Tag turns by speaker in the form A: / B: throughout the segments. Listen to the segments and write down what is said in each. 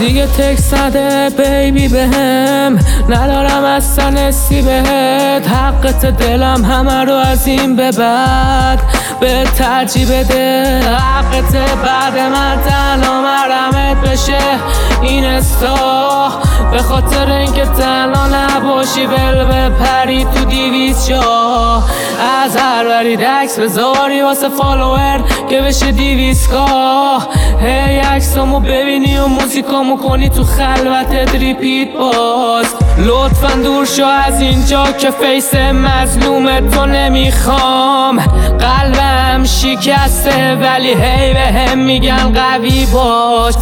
A: دیگه تکس نده بیبی بهم، ندارم اصلا حسی بهت. حقت دلم همه رو از این به بعد به ترجیح بده. حقت بعد من تنها مرمت بشه این استا، به خاطر اینکه تنها نباشی ول بپری تو 200 جا. از هر ورید عکس بذاری واسه فالوور که بشه 200K. هی عکسامو ببینی و موزیکامو کنی تو خلوتت ریپیت باز. لطفا دور شو از اینجا که فیس مظلوم تو نمیخوام. قلبم شکسته ولی هی بهم میگن قوی باش.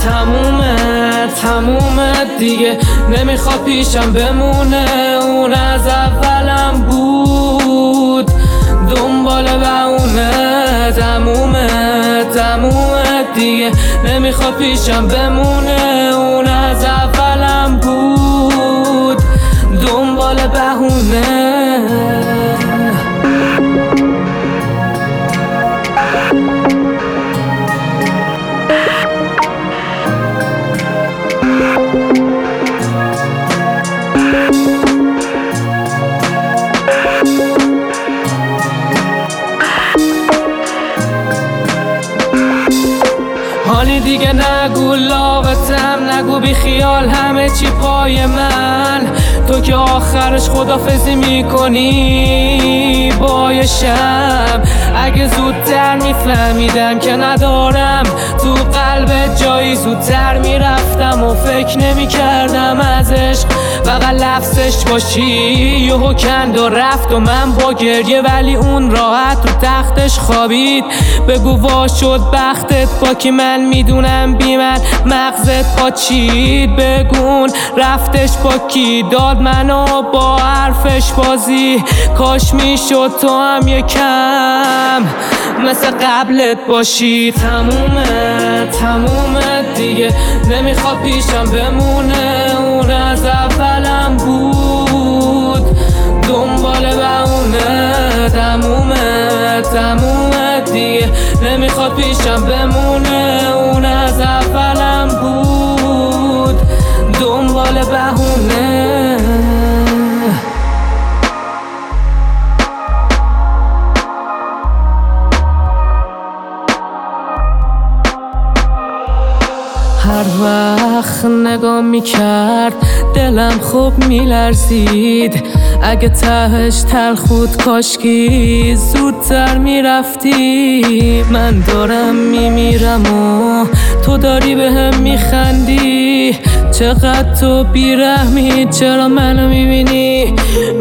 A: تمومه دیگه نمیخواد پیشم بمونه. اون از اولم بود دنبال بهونه. تمومه دیگه نمیخواد پیشم بمونه. اون از اولم بود دنبال بهونه. حالی دیگه نگو لاغتم، نگو بی خیال همه چی پای من. تو که آخرش خدافزی میکنی بایشم. اگه زودتر میفهمیدم که ندارم تو قلب جایی، زودتر میرفتم و فکر نمیکردم ازش فقط لفظش باشی. یهو کند و رفت و من با گریه، ولی اون راحت تو تختش خوابید. بگو وا شد بختت با کی، من میدونم بی من مغزت پاچید. بگون رفتش با کی، داد منو با حرفش بازی. کاش میشد تو هم یکم مثل قبلت باشی. تمومه دیگه نمیخواد پیشم بمونه. اون از اولم بود دنبال بهونه. تمومه دیگه نمیخواد پیشم بمونه. اون از اولم بود دنبال بهونه. هر وقت نگاه میکرد دلم خوب میلرزید. اگه تهش تلخود کاشکی زودتر میرفتی. من دارم میمیرم و تو داری بهم میخندی. چقدر تو بیرحمی، چرا منو میبینی